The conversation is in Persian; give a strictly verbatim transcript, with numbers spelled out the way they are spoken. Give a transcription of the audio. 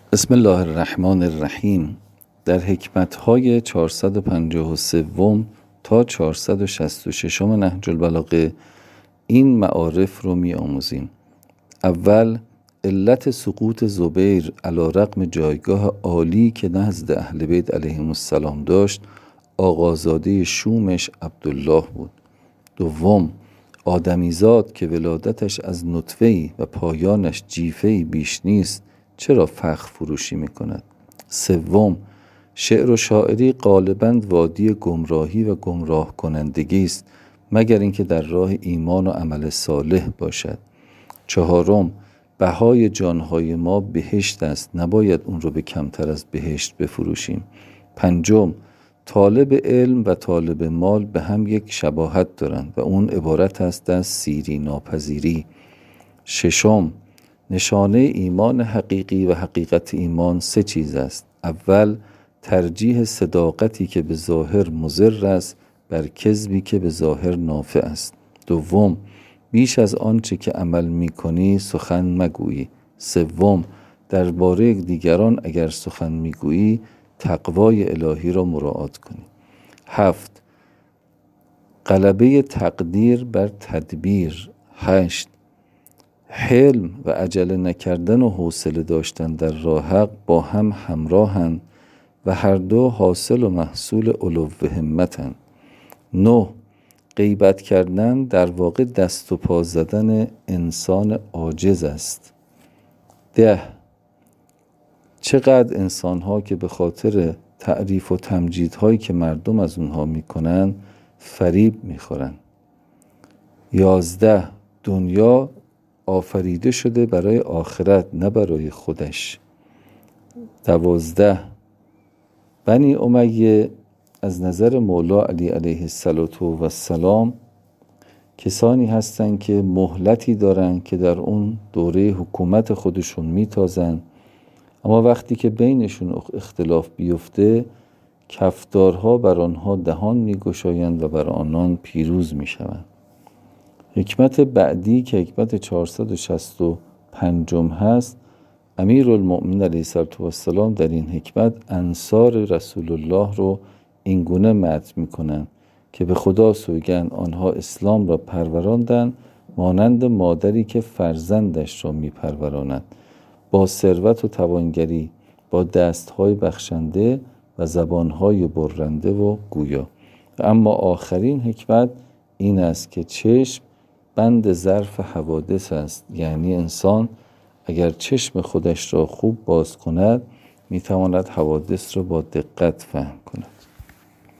بسم الله الرحمن الرحیم. در حکمت‌های چهارصد و پنجاه و سه تا چهارصد و شصت و شش نهج البلاغه این معارف رو می آموزیم. اول، علت سقوط زبیر علی رغم جایگاه عالی که نزد اهل بیت علیهم السلام داشت، آقازاده شومش عبدالله بود. دوم، آدمیزاد که ولادتش از نطفه‌ای و پایانش جیفه‌ای بیش نیست چرا فخر فروشی میکند؟ سوم، شعر و شاعری غالباً وادی گمراهی و گمراه کنندگی است مگر اینکه در راه ایمان و عمل صالح باشد. چهارم، بهای جانهای ما بهشت است، نباید اون رو به کمتر از بهشت بفروشیم. پنجم، طالب علم و طالب مال به هم یک شباهت دارند و اون عبارت است از سیری ناپذیری. ششم، نشانه ایمان حقیقی و حقیقت ایمان سه چیز است. اول، ترجیح صداقتی که به ظاهر مضر است بر کذبی که به ظاهر نافع است. دوم، بیش از آنچه که عمل می‌کنی سخن مگویی. سوم، درباره دیگران اگر سخن می‌گویی تقوای الهی را مراعات کنی. هفت، غلبه تقدیر بر تدبیر. هشت، حلم و عجله نکردن و حوصله داشتن در راه حق با هم همراهند و هر دو حاصل و محصول علو همتند. نه، غیبت کردن در واقع دست و پا زدن انسان عاجز است. ده، چقدر انسان‌ها که به خاطر تعریف و تمجیدهایی که مردم از اونها میکنن فریب میخورن. یازده، دنیا آفریده شده برای آخرت نه برای خودش. دوازده، بنی امیه از نظر مولا علی علیه السلام کسانی هستند که مهلتی دارن که در اون دوره حکومت خودشون میتازن، اما وقتی که بینشون اختلاف بیفته کفدارها بر آنها دهان میگشایند و بر آنان پیروز میشوند. حکمت بعدی که حکمت چهارصد و شصت و پنج هست، امیرالمؤمنین علیه السلام در این حکمت انصار رسول الله رو این گونه مدح میکنن که به خدا سوگند آنها اسلام را پروراندند مانند مادری که فرزندش را میپروراند، با ثروت و توانگری، با دستهای بخشنده و زبانهای برنده و گویا. اما آخرین حکمت این است که چشم بند ظرف حوادث است، یعنی انسان اگر چشم خودش را خوب باز کند میتواند حوادث را با دقت فهم کند.